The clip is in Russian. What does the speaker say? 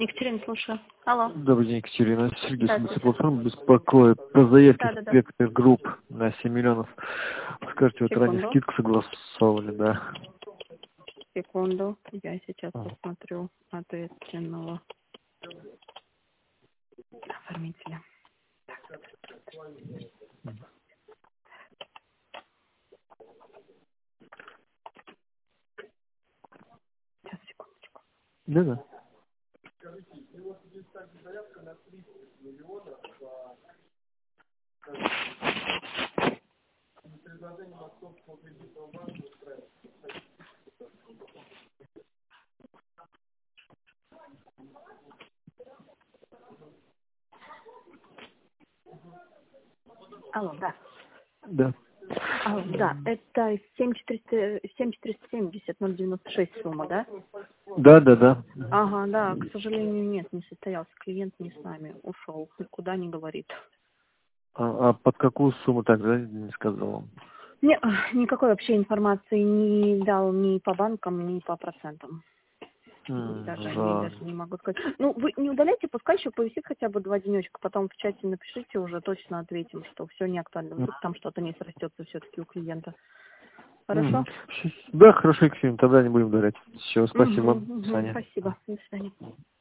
Екатерина, слушаю. Алло. Добрый день, Екатерина. Сергей Да, Смыслов беспокоит. По заявке да. спектр групп на 7 миллионов. Скажите, вот ранее Секунду. скидку согласовывали, да? Секунду. Я сейчас посмотрю ответственного оформителя. Сейчас, секундочку. Да. Алло, да. Да. Алло, да. Это 7470 096 сумма, да? Да. Ага, да. К сожалению, нет, не состоялся. Клиент не с нами. Ушел. Никуда не говорит. А под какую сумму тогда не сказал? Не, никакой вообще информации не дал ни по банкам, ни по процентам. Даже не могу сказать. Ну, вы не удаляйте, пускай еще повисит хотя бы 2 денечка, потом в чате напишите, уже точно ответим, что все не актуально. Вдруг там что-то не срастется все-таки у клиента. Хорошо? Да, хорошо, Екатерина, тогда не будем удалять. Все, спасибо. До свидания. Спасибо. До свидания.